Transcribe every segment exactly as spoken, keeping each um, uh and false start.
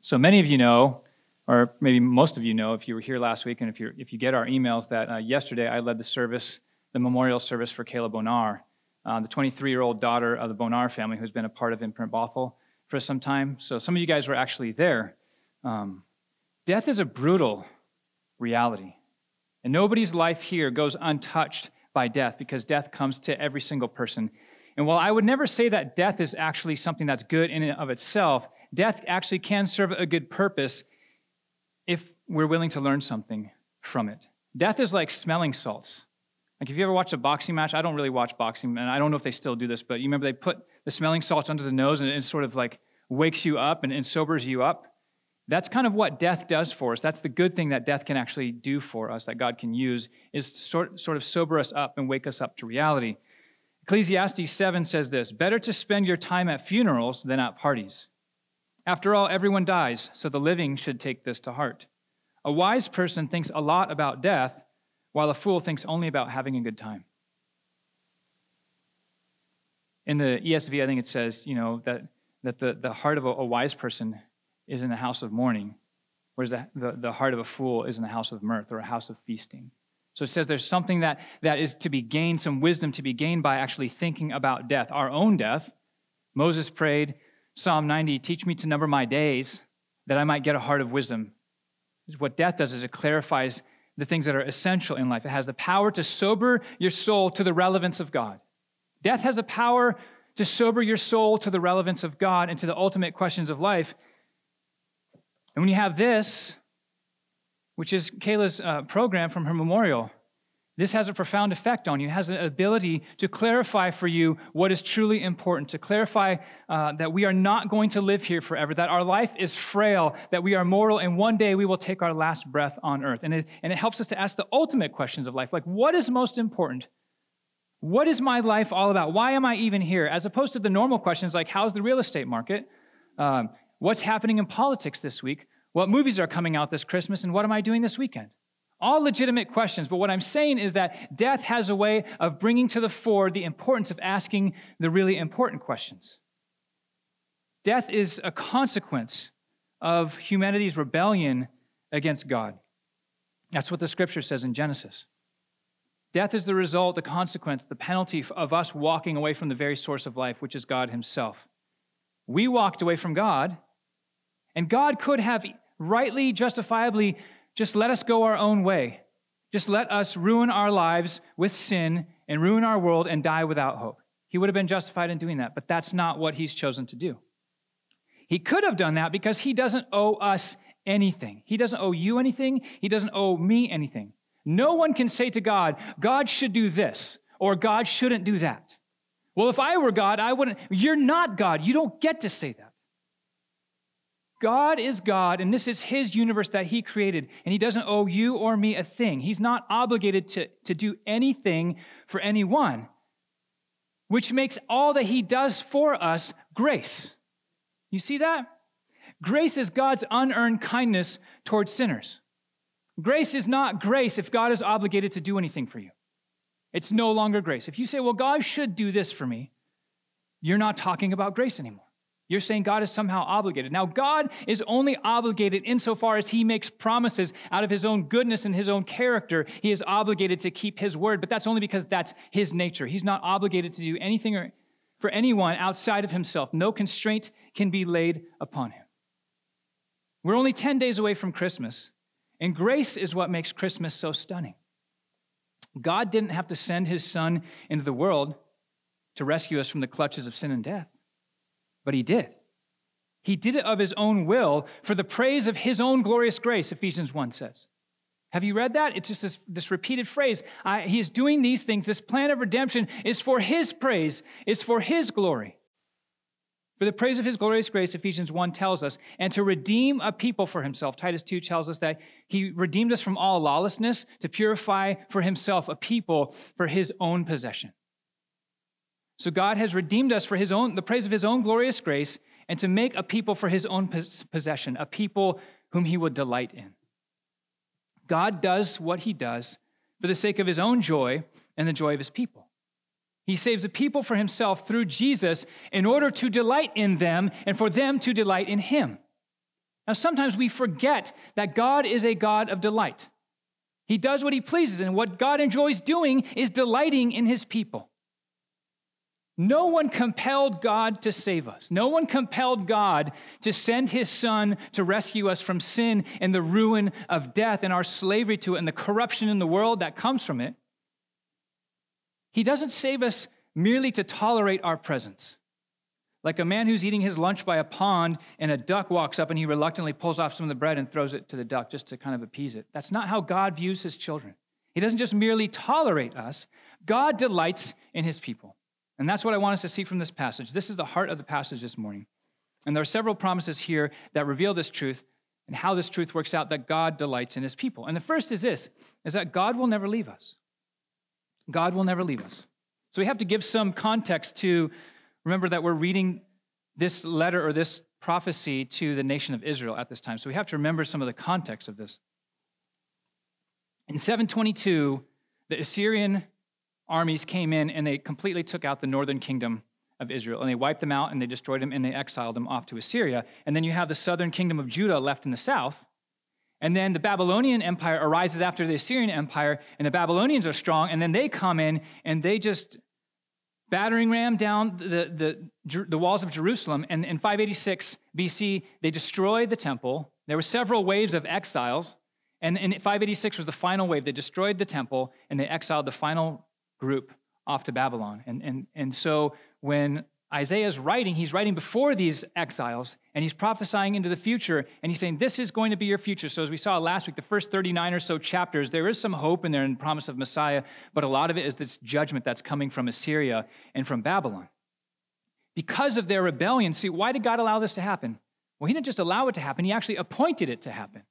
So many of you know, or maybe most of you know if you were here last week and if, you're, if you get our emails, that uh, yesterday I led the service, the memorial service for Kayla Bonar, uh, the twenty-three-year-old daughter of the Bonar family who's been a part of Imprint Bothell for some time. So some of you guys were actually there. Um, death is a brutal reality. And nobody's life here goes untouched by death because death comes to every single person. And while I would never say that death is actually something that's good in and of itself, death actually can serve a good purpose if we're willing to learn something from it. Death is like smelling salts. Like if you ever watch a boxing match, I don't really watch boxing, and I don't know if they still do this, but you remember they put the smelling salts under the nose and it sort of like wakes you up and, and sobers you up. That's kind of what death does for us. That's the good thing that death can actually do for us, that God can use, is to sort, sort of sober us up and wake us up to reality. Ecclesiastes seven says this, "Better to spend your time at funerals than at parties. After all, everyone dies, so the living should take this to heart. A wise person thinks a lot about death, while a fool thinks only about having a good time." In the E S V, I think it says, you know, that, that the, the heart of a, a wise person is in the house of mourning, whereas the, the, the heart of a fool is in the house of mirth or a house of feasting. So it says there's something that, that is to be gained, some wisdom to be gained by actually thinking about death, our own death. Moses prayed, Psalm ninety, "Teach me to number my days, that I might get a heart of wisdom." What death does is it clarifies the things that are essential in life. It has the power to sober your soul to the relevance of God. Death has the power to sober your soul to the relevance of God and to the ultimate questions of life. And when you have this, which is Kayla's uh, program from her memorial, this has a profound effect on you. It has the ability to clarify for you what is truly important, to clarify uh, that we are not going to live here forever, that our life is frail, that we are mortal, and one day we will take our last breath on earth. And it, and it helps us to ask the ultimate questions of life, like what is most important? What is my life all about? Why am I even here? As opposed to the normal questions like how's the real estate market? Um, what's happening in politics this week? What movies are coming out this Christmas, and what am I doing this weekend? All legitimate questions, but what I'm saying is that death has a way of bringing to the fore the importance of asking the really important questions. Death is a consequence of humanity's rebellion against God. That's what the scripture says in Genesis. Death is the result, the consequence, the penalty of us walking away from the very source of life, which is God himself. We walked away from God, and God could have rightly, justifiably, just let us go our own way. Just let us ruin our lives with sin and ruin our world and die without hope. He would have been justified in doing that, but that's not what he's chosen to do. He could have done that because he doesn't owe us anything. He doesn't owe you anything. He doesn't owe me anything. No one can say to God, God should do this, or God shouldn't do that. Well, if I were God, I wouldn't. You're not God. You don't get to say that. God is God, and this is his universe that he created, and he doesn't owe you or me a thing. He's not obligated to, to do anything for anyone, which makes all that he does for us grace. You see that? Grace is God's unearned kindness towards sinners. Grace is not grace if God is obligated to do anything for you. It's no longer grace. If you say, well, God should do this for me, you're not talking about grace anymore. You're saying God is somehow obligated. Now, God is only obligated insofar as he makes promises out of his own goodness and his own character. He is obligated to keep his word, but that's only because that's his nature. He's not obligated to do anything for anyone outside of himself. No constraint can be laid upon him. We're only ten days away from Christmas, and grace is what makes Christmas so stunning. God didn't have to send his son into the world to rescue us from the clutches of sin and death. But he did. He did it of his own will for the praise of his own glorious grace, Ephesians one says. Have you read that? It's just this, this repeated phrase. I, he is doing these things. This plan of redemption is for his praise. It's for his glory. For the praise of his glorious grace, Ephesians one tells us, and to redeem a people for himself. Titus two tells us that he redeemed us from all lawlessness to purify for himself a people for his own possession. So God has redeemed us for his own, the praise of his own glorious grace, and to make a people for his own possession, a people whom he would delight in. God does what he does for the sake of his own joy and the joy of his people. He saves a people for himself through Jesus in order to delight in them and for them to delight in him. Now, sometimes we forget that God is a God of delight. He does what he pleases, and what God enjoys doing is delighting in his people. No one compelled God to save us. No one compelled God to send his son to rescue us from sin and the ruin of death and our slavery to it and the corruption in the world that comes from it. He doesn't save us merely to tolerate our presence. Like a man who's eating his lunch by a pond and a duck walks up and he reluctantly pulls off some of the bread and throws it to the duck just to kind of appease it. That's not how God views his children. He doesn't just merely tolerate us. God delights in his people. And that's what I want us to see from this passage. This is the heart of the passage this morning. And there are several promises here that reveal this truth and how this truth works out, that God delights in his people. And the first is this, is that God will never leave us. God will never leave us. So we have to give some context to, remember that we're reading this letter or this prophecy to the nation of Israel at this time. So we have to remember some of the context of this. In seven twenty-two, the Assyrian armies came in and they completely took out the northern kingdom of Israel, and they wiped them out and they destroyed them and they exiled them off to Assyria. And then you have the southern kingdom of Judah left in the south. And then the Babylonian Empire arises after the Assyrian Empire, and the Babylonians are strong, and then they come in and they just battering ram down the, the, the walls of Jerusalem. And in five eighty-six B C, they destroyed the temple. There were several waves of exiles, and in five eighty-six was the final wave. They destroyed the temple and they exiled the final group off to Babylon. And, and, and so when Isaiah is writing, he's writing before these exiles, and he's prophesying into the future, and he's saying, this is going to be your future. So as we saw last week, the first thirty-nine or so chapters, there is some hope in there in the promise of Messiah, but a lot of it is this judgment that's coming from Assyria and from Babylon. Because of their rebellion, see, why did God allow this to happen? Well, he didn't just allow it to happen, he actually appointed it to happen.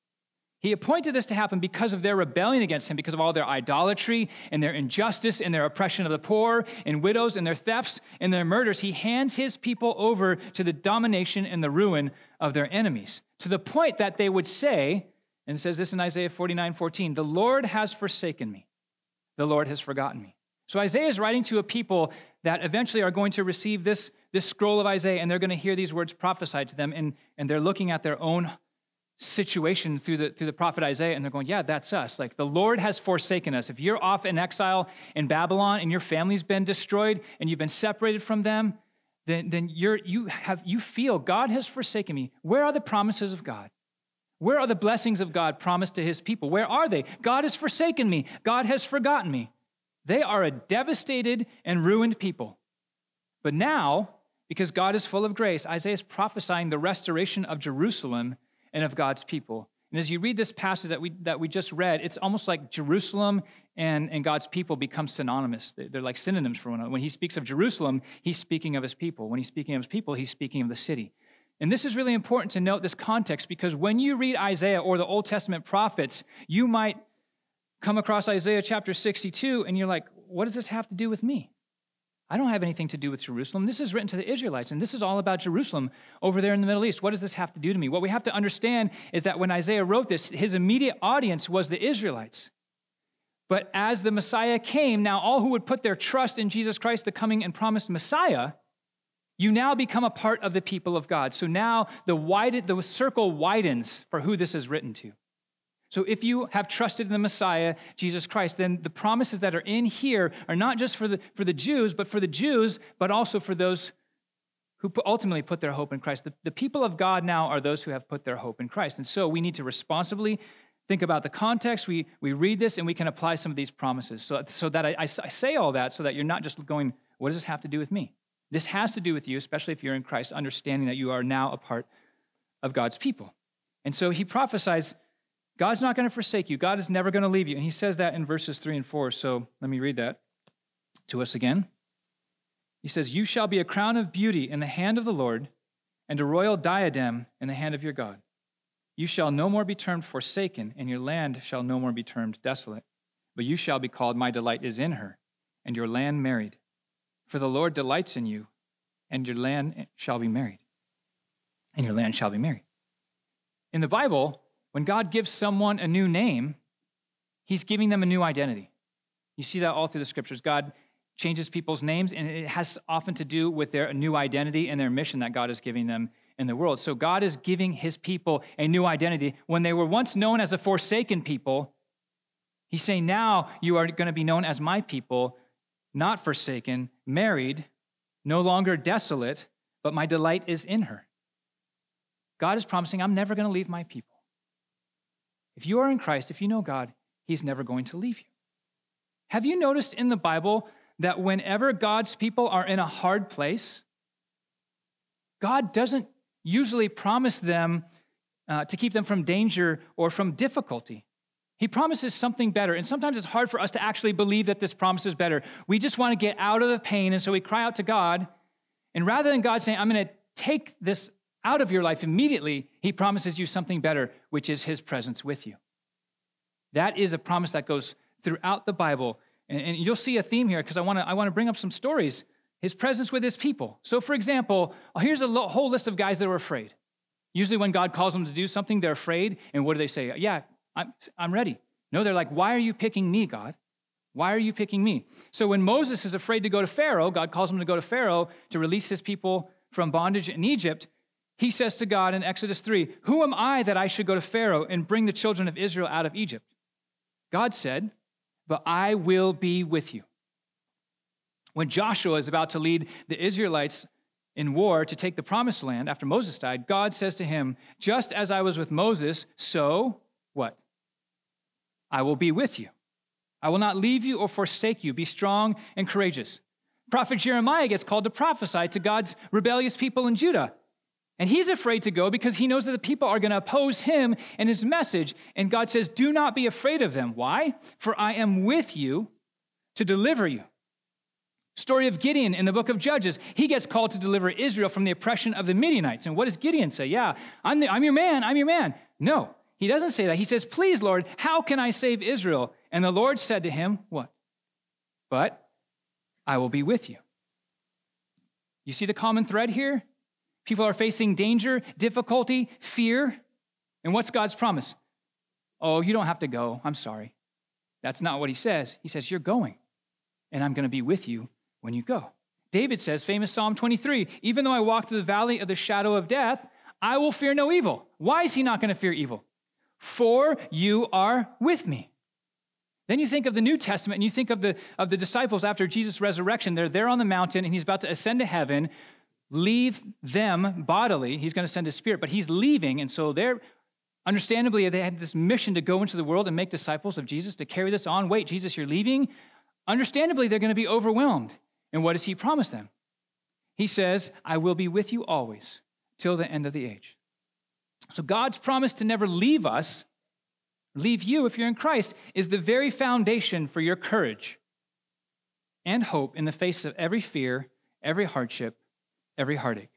He appointed this to happen because of their rebellion against him, because of all their idolatry and their injustice and their oppression of the poor and widows and their thefts and their murders. He hands his people over to the domination and the ruin of their enemies, to the point that they would say, and it says this in Isaiah forty-nine fourteen, the Lord has forsaken me. The Lord has forgotten me. So Isaiah is writing to a people that eventually are going to receive this, this scroll of Isaiah, and they're going to hear these words prophesied to them, and, and they're looking at their own situation through the through the prophet Isaiah, and they're going, yeah, that's us. Like, the Lord has forsaken us. If you're off in exile in Babylon and your family's been destroyed and you've been separated from them, then, then you're you have you feel God has forsaken me. Where are the promises of God? Where are the blessings of God promised to his people? Where are they? God has forsaken me. God has forgotten me. They are a devastated and ruined people. But now, because God is full of grace, Isaiah is prophesying the restoration of Jerusalem and of God's people. And as you read this passage that we that we just read, it's almost like Jerusalem and, and God's people become synonymous. They're like synonyms for one another. When he speaks of Jerusalem, he's speaking of his people. When he's speaking of his people, he's speaking of the city. And this is really important to note this context, because when you read Isaiah or the Old Testament prophets, you might come across Isaiah chapter sixty-two and you're like, what does this have to do with me? I don't have anything to do with Jerusalem. This is written to the Israelites, and this is all about Jerusalem over there in the Middle East. What does this have to do to me? What we have to understand is that when Isaiah wrote this, his immediate audience was the Israelites. But as the Messiah came, now all who would put their trust in Jesus Christ, the coming and promised Messiah, you now become a part of the people of God. So now the, widen, the circle widens for who this is written to. So if you have trusted in the Messiah, Jesus Christ, then the promises that are in here are not just for the, for the Jews, but for the Jews, but also for those who ultimately put their hope in Christ. The, the people of God now are those who have put their hope in Christ. And so we need to responsibly think about the context. We, we read this and we can apply some of these promises. So, so that I, I, I say all that so that you're not just going, what does this have to do with me? This has to do with you, especially if you're in Christ, understanding that you are now a part of God's people. And so he prophesies, God's not going to forsake you. God is never going to leave you. And he says that in verses three and four. So let me read that to us again. He says, you shall be a crown of beauty in the hand of the Lord, and a royal diadem in the hand of your God. You shall no more be termed forsaken, and your land shall no more be termed desolate. But you shall be called, my delight is in her, and your land married. For the Lord delights in you, and your land shall be married. And your land shall be married. In the Bible, when God gives someone a new name, he's giving them a new identity. You see that all through the scriptures. God changes people's names, and it has often to do with their new identity and their mission that God is giving them in the world. So God is giving his people a new identity. When they were once known as a forsaken people, he's saying, now you are going to be known as my people, not forsaken, married, no longer desolate, but my delight is in her. God is promising, I'm never going to leave my people. If you are in Christ, if you know God, he's never going to leave you. Have you noticed in the Bible that whenever God's people are in a hard place, God doesn't usually promise them uh, to keep them from danger or from difficulty. He promises something better, and sometimes it's hard for us to actually believe that this promise is better. We just want to get out of the pain, and so we cry out to God, and rather than God saying, I'm going to take this out of your life immediately, he promises you something better, which is his presence with you. That is a promise that goes throughout the Bible, and, and you'll see a theme here, because I want to I want to bring up some stories. His presence with his people. So for example, here's a lo- whole list of guys that were afraid. Usually when God calls them to do something, they're afraid, and what do they say? Yeah, I'm, I'm ready. No, they're like, why are you picking me, God? Why are you picking me? So when Moses is afraid to go to Pharaoh, God calls him to go to Pharaoh to release his people from bondage in Egypt. He says to God in Exodus three, who am I that I should go to Pharaoh and bring the children of Israel out of Egypt? God said, but I will be with you. When Joshua is about to lead the Israelites in war to take the promised land after Moses died, God says to him, just as I was with Moses, so what? I will be with you. I will not leave you or forsake you. Be strong and courageous. Prophet Jeremiah gets called to prophesy to God's rebellious people in Judah. And he's afraid to go because he knows that the people are going to oppose him and his message. And God says, do not be afraid of them. Why? For I am with you to deliver you. Story of Gideon in the book of Judges. He gets called to deliver Israel from the oppression of the Midianites. And what does Gideon say? Yeah, I'm, the, I'm your man, I'm your man. No, he doesn't say that. He says, please, Lord, how can I save Israel? And the Lord said to him, what? But I will be with you. You see the common thread here? People are facing danger, difficulty, fear. And what's God's promise? Oh, you don't have to go. I'm sorry. That's not what he says. He says, you're going, and I'm going to be with you when you go. David says, famous Psalm twenty-three, even though I walk through the valley of the shadow of death, I will fear no evil. Why is he not going to fear evil? For you are with me. Then you think of the New Testament, and you think of the, of the disciples after Jesus' resurrection. They're there on the mountain, and he's about to ascend to heaven, leave them bodily. He's going to send his spirit, but he's leaving, and so they're, understandably, they had this mission to go into the world and make disciples of Jesus, to carry this on. Wait, Jesus, you're leaving? Understandably, they're going to be overwhelmed. And what does he promise them? He says, I will be with you always till the end of the age. So God's promise to never leave us, leave you if you're in Christ, is the very foundation for your courage and hope in the face of every fear, every hardship, every heartache.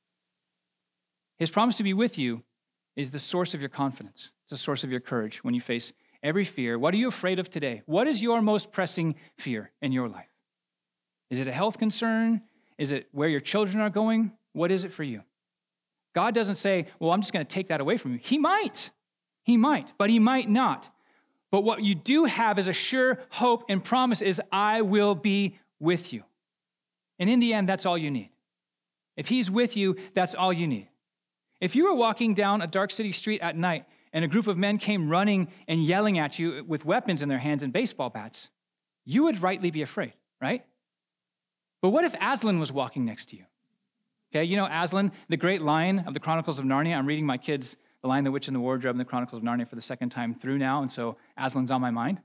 His promise to be with you is the source of your confidence. It's the source of your courage when you face every fear. What are you afraid of today? What is your most pressing fear in your life? Is it a health concern? Is it where your children are going? What is it for you? God doesn't say, well, I'm just going to take that away from you. He might. He might, but he might not. But what you do have as a sure hope and promise is, I will be with you. And in the end, that's all you need. If he's with you, that's all you need. If you were walking down a dark city street at night and a group of men came running and yelling at you with weapons in their hands and baseball bats, you would rightly be afraid, right? But what if Aslan was walking next to you? Okay, you know Aslan, the great lion of the Chronicles of Narnia. I'm reading my kids The Lion, the Witch, and the Wardrobe and the Chronicles of Narnia for the second time through now, and so Aslan's on my mind.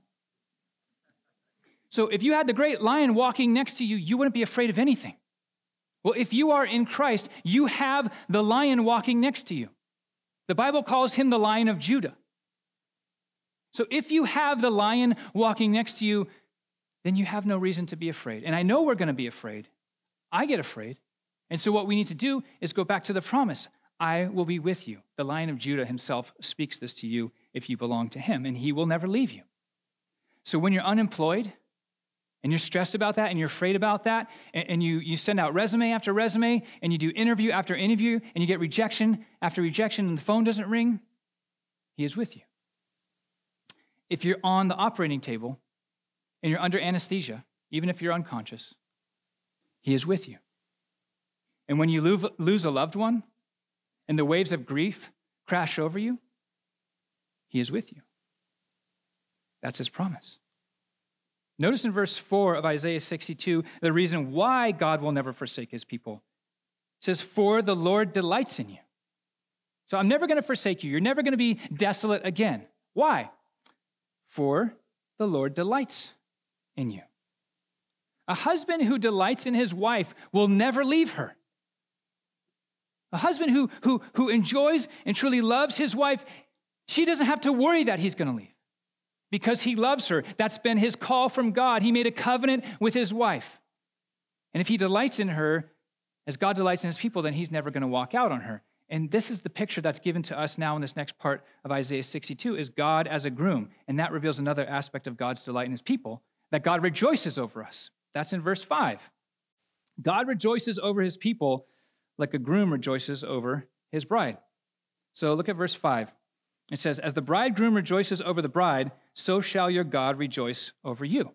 So if you had the great lion walking next to you, you wouldn't be afraid of anything. Well, if you are in Christ, you have the lion walking next to you. The Bible calls him the Lion of Judah. So if you have the lion walking next to you, then you have no reason to be afraid. And I know we're going to be afraid. I get afraid. And so what we need to do is go back to the promise. I will be with you. The Lion of Judah himself speaks this to you if you belong to him, and he will never leave you. So when you're unemployed and you're stressed about that and you're afraid about that, and, and you, you send out resume after resume, and you do interview after interview, and you get rejection after rejection, and the phone doesn't ring, he is with you. If you're on the operating table and you're under anesthesia, even if you're unconscious, he is with you. And when you lose a loved one, and the waves of grief crash over you, he is with you. That's his promise. Notice in verse four of Isaiah sixty-two, the reason why God will never forsake his people. It says, for the Lord delights in you. So I'm never going to forsake you. You're never going to be desolate again. Why? For the Lord delights in you. A husband who delights in his wife will never leave her. A husband who, who, who enjoys and truly loves his wife, she doesn't have to worry that he's going to leave because he loves her. That's been his call from God. He made a covenant with his wife. And if he delights in her, as God delights in his people, then he's never going to walk out on her. And this is the picture that's given to us now in this next part of Isaiah sixty-two, is God as a groom. And that reveals another aspect of God's delight in his people, that God rejoices over us. That's in verse five. God rejoices over his people like a groom rejoices over his bride. So look at verse five. It says, as the bridegroom rejoices over the bride, so shall your God rejoice over you.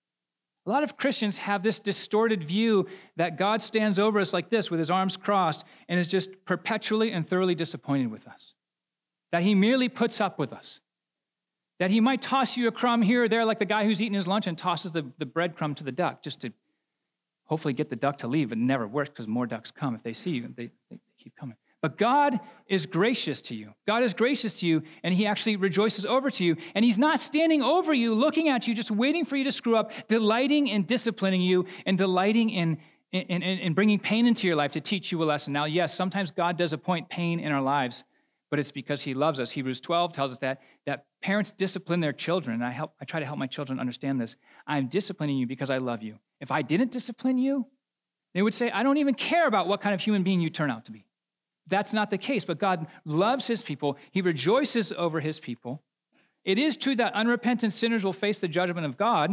A lot of Christians have this distorted view that God stands over us like this with his arms crossed and is just perpetually and thoroughly disappointed with us. That he merely puts up with us. That he might toss you a crumb here or there like the guy who's eating his lunch and tosses the, the breadcrumb to the duck just to hopefully get the duck to leave. It never works because more ducks come. If they see you, they, they keep coming. But God is gracious to you. God is gracious to you, and he actually rejoices over to you. And he's not standing over you, looking at you, just waiting for you to screw up, delighting in disciplining you and delighting in, in, in, in bringing pain into your life to teach you a lesson. Now, yes, sometimes God does appoint pain in our lives, but it's because he loves us. Hebrews twelve tells us that, that parents discipline their children. And I, help, I try to help my children understand this. I'm disciplining you because I love you. If I didn't discipline you, they would say, I don't even care about what kind of human being you turn out to be. That's not the case, but God loves his people. He rejoices over his people. It is true that unrepentant sinners will face the judgment of God,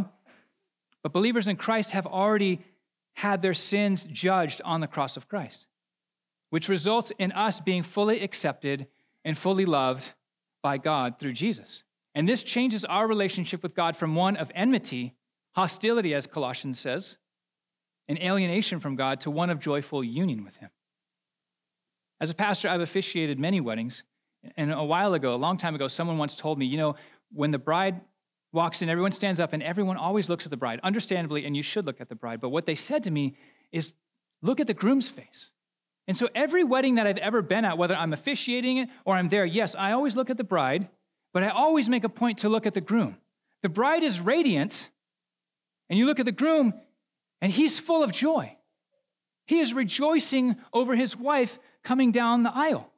but believers in Christ have already had their sins judged on the cross of Christ, which results in us being fully accepted and fully loved by God through Jesus. And this changes our relationship with God from one of enmity, hostility, as Colossians says, and alienation from God, to one of joyful union with him. As a pastor, I've officiated many weddings, and a while ago, a long time ago, someone once told me, you know, when the bride walks in, everyone stands up, and everyone always looks at the bride, understandably, and you should look at the bride. But what they said to me is, look at the groom's face. And so every wedding that I've ever been at, whether I'm officiating it or I'm there, yes, I always look at the bride, but I always make a point to look at the groom. The bride is radiant, and you look at the groom, and he's full of joy. He is rejoicing over his wife coming down the aisle.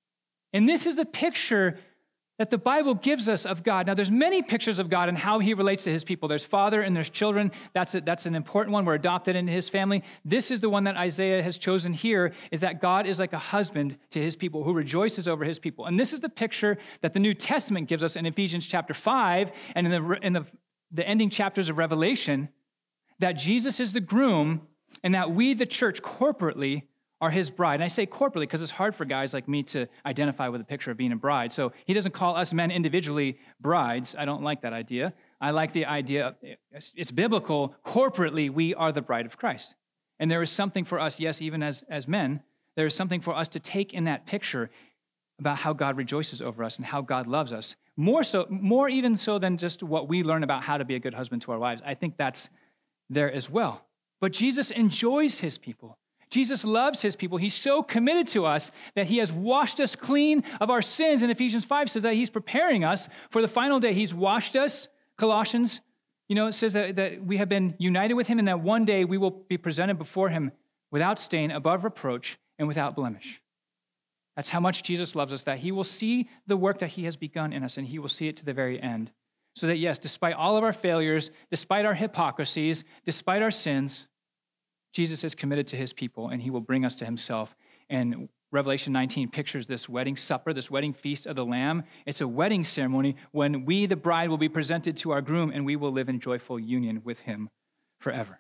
And this is the picture that the Bible gives us of God. Now, there's many pictures of God and how he relates to his people. There's father and there's children. That's, a, that's an important one. We're adopted into his family. This is the one that Isaiah has chosen here, is that God is like a husband to his people who rejoices over his people. And this is the picture that the New Testament gives us in Ephesians chapter five and in the, in the, the ending chapters of Revelation, that Jesus is the groom and that we, the church, corporately are his bride. And I say corporately because it's hard for guys like me to identify with a picture of being a bride. So he doesn't call us men individually brides. I don't like that idea. I like the idea, it's biblical, corporately we are the bride of Christ. And there is something for us, yes, even as, as men, there is something for us to take in that picture about how God rejoices over us and how God loves us. More so, more even so than just what we learn about how to be a good husband to our wives. I think that's there as well. But Jesus enjoys his people. Jesus loves his people. He's so committed to us that he has washed us clean of our sins. And Ephesians five says that he's preparing us for the final day. He's washed us. Colossians, you know, it says that, that we have been united with him and that one day we will be presented before him without stain, above reproach, and without blemish. That's how much Jesus loves us, that he will see the work that he has begun in us and he will see it to the very end. So that, yes, despite all of our failures, despite our hypocrisies, despite our sins, Jesus is committed to his people, and he will bring us to himself. And Revelation nineteen pictures this wedding supper, this wedding feast of the Lamb. It's a wedding ceremony when we, the bride, will be presented to our groom, and we will live in joyful union with him forever.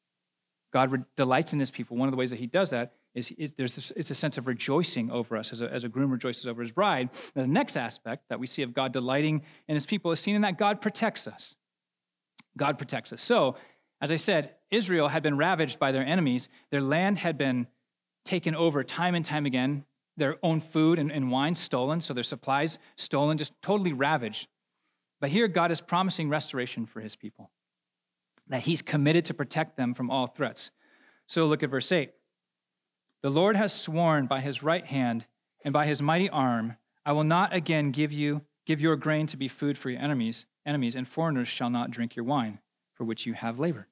God re- delights in his people. One of the ways that he does that is it, there's this, it's a sense of rejoicing over us as a, as a groom rejoices over his bride. Now, the next aspect that we see of God delighting in his people is seen in that God protects us. God protects us. So, as I said, Israel had been ravaged by their enemies. Their land had been taken over time and time again their own food and, and wine stolen, so their supplies stolen, just totally ravaged. But here God is promising restoration for his people, that he's committed to protect them from all threats. So look at verse eight. The Lord has sworn by his right hand and by his mighty arm, I will not again give you give your grain to be food for your enemies, enemies, and foreigners shall not drink your wine, for which you have labored.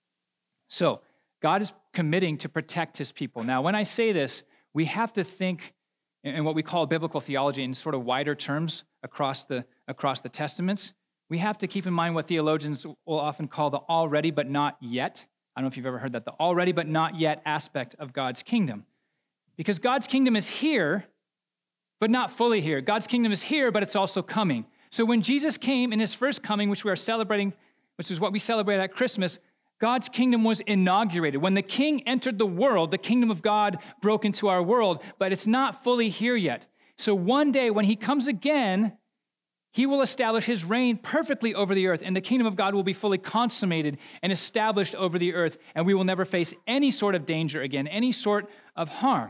So God is committing to protect his people. Now, when I say this, we have to think in what we call biblical theology in sort of wider terms across the, across the Testaments. We have to keep in mind what theologians will often call the already but not yet. I don't know if you've ever heard that, the already but not yet aspect of God's kingdom. Because God's kingdom is here, but not fully here. God's kingdom is here, but it's also coming. So when Jesus came in his first coming, which we are celebrating, which is what we celebrate at Christmas, God's kingdom was inaugurated. When the king entered the world, the kingdom of God broke into our world, but it's not fully here yet. So one day when he comes again, he will establish his reign perfectly over the earth, and the kingdom of God will be fully consummated and established over the earth, and we will never face any sort of danger again, any sort of harm.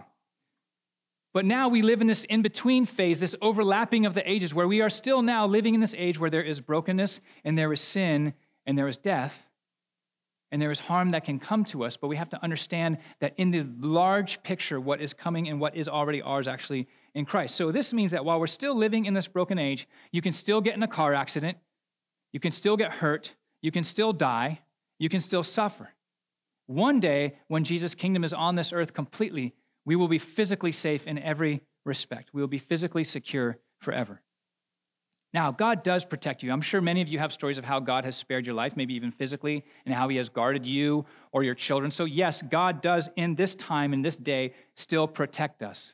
But now we live in this in-between phase, this overlapping of the ages, where we are still now living in this age where there is brokenness, and there is sin, and there is death, and there is harm that can come to us. But we have to understand that in the large picture, what is coming and what is already ours actually in Christ. So this means that while we're still living in this broken age, you can still get in a car accident, you can still get hurt, you can still die, you can still suffer. One day, when Jesus' kingdom is on this earth completely, we will be physically safe in every respect. We will be physically secure forever. Now, God does protect you. I'm sure many of you have stories of how God has spared your life, maybe even physically, and how he has guarded you or your children. So yes, God does in this time, in this day, still protect us.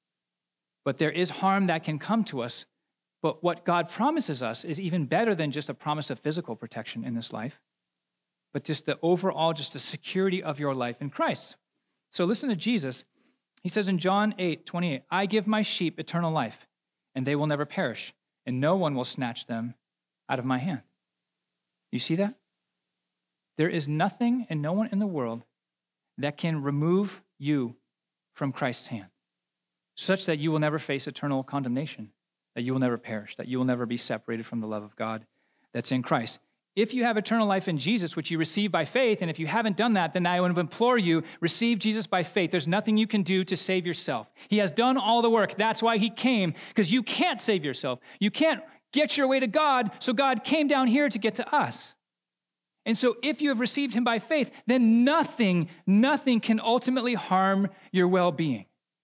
But there is harm that can come to us. But what God promises us is even better than just a promise of physical protection in this life, but just the overall, just the security of your life in Christ. So listen to Jesus. He says in John eight twenty-eight, I give my sheep eternal life, and they will never perish, and no one will snatch them out of my hand. You see that? There is nothing and no one in the world that can remove you from Christ's hand, such that you will never face eternal condemnation, that you will never perish, that you will never be separated from the love of God that's in Christ. If you have eternal life in Jesus, which you receive by faith, and if you haven't done that, then I would implore you, receive Jesus by faith. There's nothing you can do to save yourself. He has done all the work. That's why he came, because you can't save yourself. You can't get your way to God, so God came down here to get to us. And so if you have received him by faith, then nothing, nothing can ultimately harm your well-being.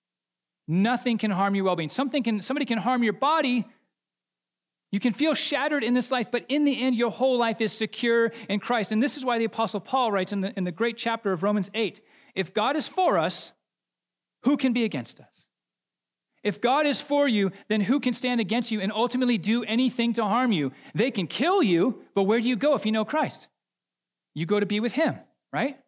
Nothing can harm your well-being. Something can, somebody can harm your body. You can feel shattered in this life, but in the end, your whole life is secure in Christ. And this is why the Apostle Paul writes in the, in the great chapter of Romans eight, if God is for us, who can be against us? If God is for you, then who can stand against you and ultimately do anything to harm you? They can kill you, but where do you go if you know Christ? You go to be with him, right?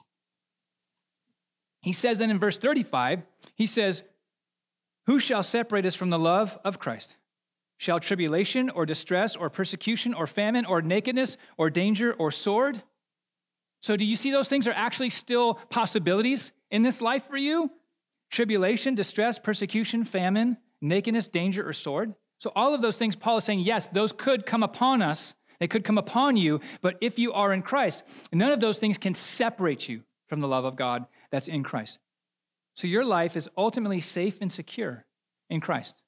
He says then in verse thirty-five, he says, who shall separate us from the love of Christ? Shall tribulation or distress or persecution or famine or nakedness or danger or sword? So do you see those things are actually still possibilities in this life for you? Tribulation, distress, persecution, famine, nakedness, danger, or sword? So all of those things, Paul is saying, yes, those could come upon us. They could come upon you, but if you are in Christ, none of those things can separate you from the love of God that's in Christ. So your life is ultimately safe and secure in Christ.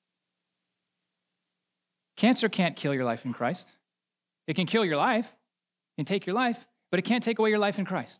Cancer can't kill your life in Christ. It can kill your life, it can take your life, but it can't take away your life in Christ.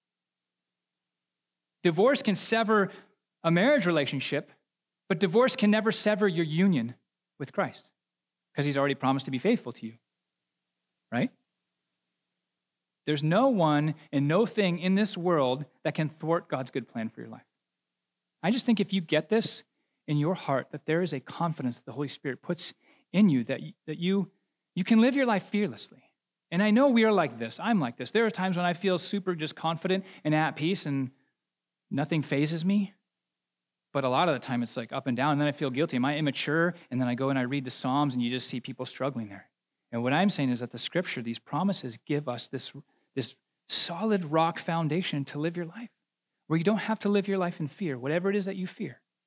Divorce can sever a marriage relationship, but divorce can never sever your union with Christ because he's already promised to be faithful to you, right? There's no one and no thing in this world that can thwart God's good plan for your life. I just think if you get this in your heart, that there is a confidence that the Holy Spirit puts in you, that, that you, you can live your life fearlessly. And I know we are like this. I'm like this. There are times when I feel super just confident and at peace and nothing phases me. But a lot of the time it's like up and down, and then I feel guilty. Am I immature? And then I go and I read the Psalms, and you just see people struggling there. And what I'm saying is that the Scripture, these promises, give us this, this solid rock foundation to live your life, where you don't have to live your life in fear, whatever it is that you fear.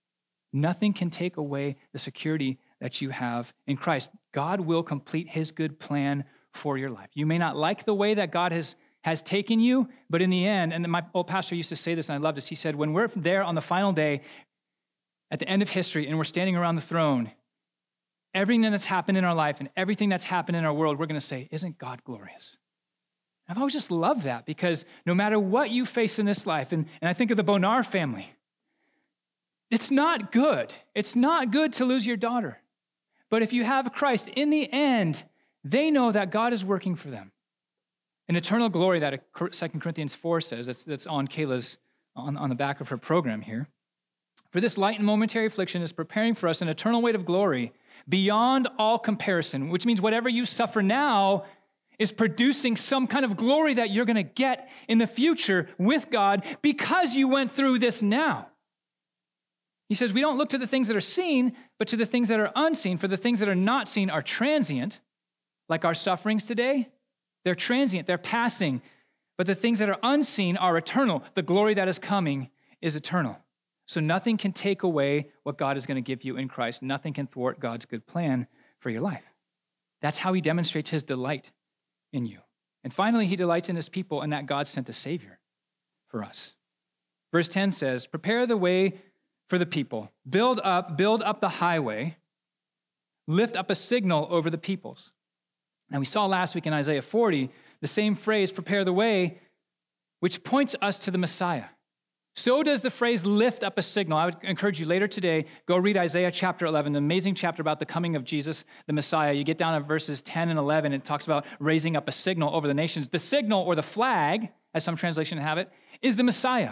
Nothing can take away the security that you have in Christ. God will complete his good plan for your life. You may not like the way that God has, has taken you, but in the end, and my old pastor used to say this, and I love this, he said, when we're there on the final day, at the end of history, and we're standing around the throne, everything that's happened in our life and everything that's happened in our world, we're going to say, isn't God glorious? I've always just loved that, because no matter what you face in this life, and, and I think of the Bonar family, it's not good. It's not good to lose your daughter. But if you have Christ, in the end, they know that God is working for them. An eternal glory that Second Corinthians four says, that's, that's on Kayla's, on, on the back of her program here. For this light and momentary affliction is preparing for us an eternal weight of glory beyond all comparison, which means whatever you suffer now is producing some kind of glory that you're going to get in the future with God because you went through this now. He says, we don't look to the things that are seen, but to the things that are unseen. For the things that are not seen are transient, like our sufferings today. They're transient, they're passing. But the things that are unseen are eternal. The glory that is coming is eternal. So nothing can take away what God is going to give you in Christ. Nothing can thwart God's good plan for your life. That's how he demonstrates his delight in you. And finally, he delights in his people and that God sent a Savior for us. Verse ten says, prepare the way for the people. Build up, build up the highway. Lift up a signal over the peoples. Now we saw last week in Isaiah forty, the same phrase, prepare the way, which points us to the Messiah. So does the phrase lift up a signal. I would encourage you later today, go read Isaiah chapter eleven, an amazing chapter about the coming of Jesus, the Messiah. You get down to verses ten and eleven, and it talks about raising up a signal over the nations. The signal, or the flag, as some translations have it, is the Messiah.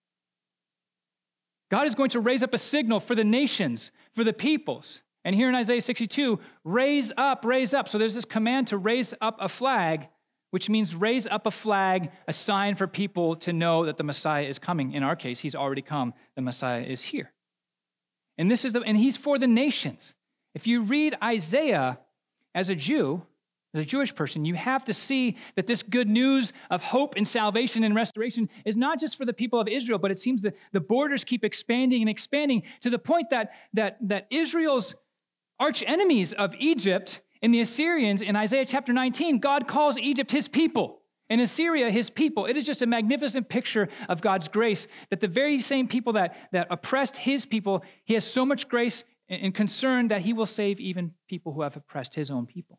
God is going to raise up a signal for the nations, for the peoples. And here in Isaiah sixty-two, raise up, raise up. So there's this command to raise up a flag, which means raise up a flag, a sign for people to know that the Messiah is coming. In our case, he's already come. The Messiah is here. And this is the, and he's for the nations. If you read Isaiah as a Jew, as a Jewish person, you have to see that this good news of hope and salvation and restoration is not just for the people of Israel, but it seems that the borders keep expanding and expanding to the point that, that, that Israel's arch enemies of Egypt and the Assyrians in Isaiah chapter nineteen, God calls Egypt his people and Assyria his people. It is just a magnificent picture of God's grace that the very same people that, that oppressed his people, he has so much grace and concern that he will save even people who have oppressed his own people.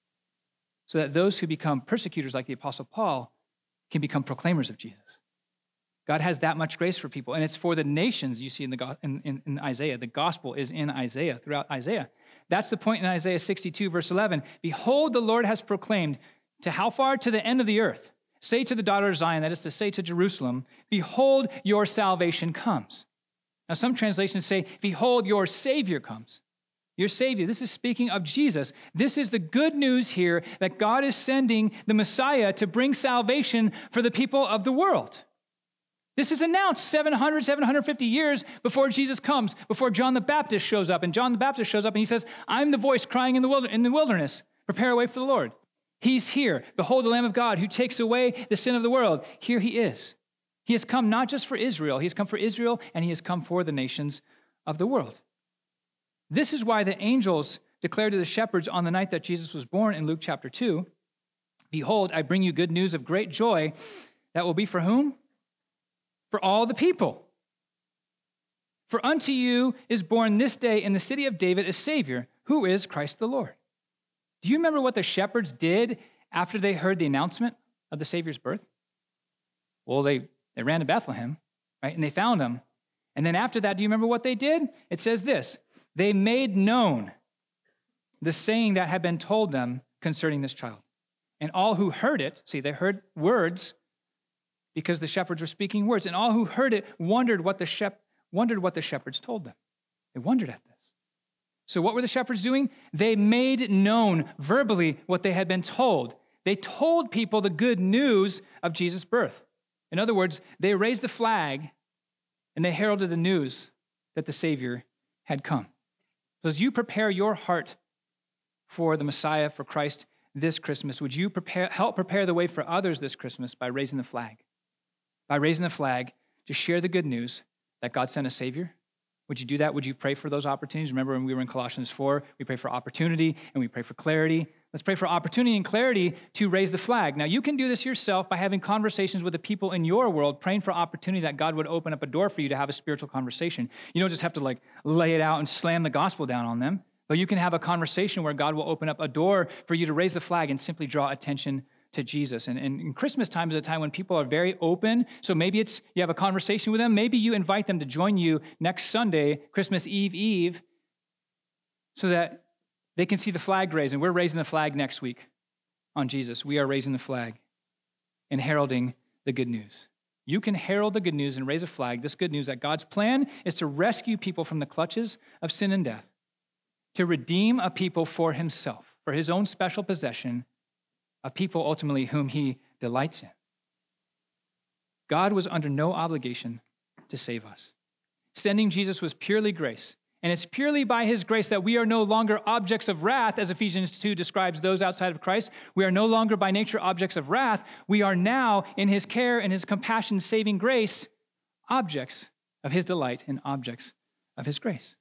So that those who become persecutors like the Apostle Paul can become proclaimers of Jesus. God has that much grace for people, and it's for the nations you see in, the, in, in, in Isaiah. The gospel is in Isaiah, throughout Isaiah. That's the point in Isaiah sixty-two, verse eleven. Behold, the Lord has proclaimed, to how far? To the end of the earth. Say to the daughter of Zion, that is to say to Jerusalem, behold, your salvation comes. Now, some translations say, behold, your Savior comes. Your Savior. This is speaking of Jesus. This is the good news here that God is sending the Messiah to bring salvation for the people of the world. This is announced seven hundred, seven hundred fifty years before Jesus comes, before John the Baptist shows up. And John the Baptist shows up and he says, I'm the voice crying in the wilder- in the wilderness. Prepare a way for the Lord. He's here. Behold the Lamb of God who takes away the sin of the world. Here he is. He has come not just for Israel. He has come for Israel, and he has come for the nations of the world. This is why the angels declared to the shepherds on the night that Jesus was born in Luke chapter two, behold, I bring you good news of great joy that will be for whom? For all the people. For unto you is born this day in the city of David a Savior, who is Christ the Lord. Do you remember what the shepherds did after they heard the announcement of the Savior's birth? Well, they, they ran to Bethlehem, right? And they found him. And then after that, do you remember what they did? It says this, they made known the saying that had been told them concerning this child. And all who heard it, see, they heard words because the shepherds were speaking words, and all who heard it wondered what the shep- wondered what the shepherds told them. They wondered at this. So what were the shepherds doing? They made known verbally what they had been told. They told people the good news of Jesus' birth. In other words, they raised the flag and they heralded the news that the Savior had come. So as you prepare your heart for the Messiah, for Christ this Christmas, would you prepare, help prepare the way for others this Christmas by raising the flag? By raising the flag to share the good news that God sent a Savior, Would you do that? Would you pray for those opportunities? Remember when we were in Colossians four, we pray for opportunity and we pray for clarity. Let's pray for opportunity and clarity to raise the flag. Now, you can do this yourself by having conversations with the people in your world, praying for opportunity that God would open up a door for you to have a spiritual conversation. You don't just have to like lay it out and slam the gospel down on them, but you can have a conversation where God will open up a door for you to raise the flag and simply draw attention to Jesus. And, and, and Christmas time is a time when people are very open. So maybe it's you have a conversation with them. Maybe you invite them to join you next Sunday, Christmas Eve Eve, so that they can see the flag raised. And we're raising the flag next week on Jesus. We are raising the flag and heralding the good news. You can herald the good news and raise a flag, this good news that God's plan is to rescue people from the clutches of sin and death, to redeem a people for himself, for his own special possession, a people ultimately whom he delights in. God was under no obligation to save us. Sending Jesus was purely grace, and it's purely by his grace that we are no longer objects of wrath, as Ephesians two describes those outside of Christ. We are no longer by nature objects of wrath. We are now, in his care and his compassion, saving grace, objects of his delight and objects of his grace.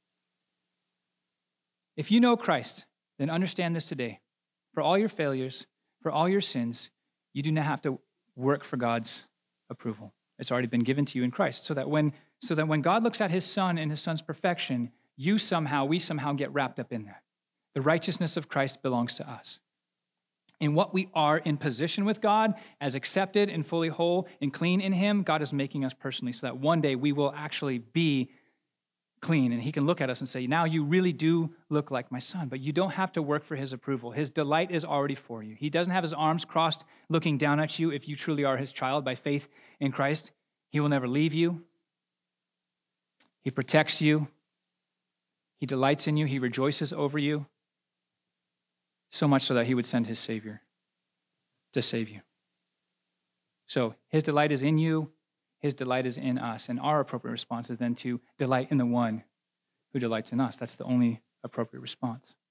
If you know Christ, then understand this today. For all your failures, for all your sins, you do not have to work for God's approval. It's already been given to you in Christ. So that when, so that when God looks at his son and his son's perfection, you somehow, we somehow get wrapped up in that. The righteousness of Christ belongs to us. In what we are in position with God, as accepted and fully whole and clean in him, God is making us personally so that one day we will actually be clean, and he can look at us and say, now you really do look like my son, but you don't have to work for his approval. His delight is already for you. He doesn't have his arms crossed looking down at you if you truly are his child by faith in Christ. He will never leave you. He protects you. He delights in you. He rejoices over you, so much so that he would send his Savior to save you. So his delight is in you. His delight is in us, and our appropriate response is then to delight in the one who delights in us. That's the only appropriate response.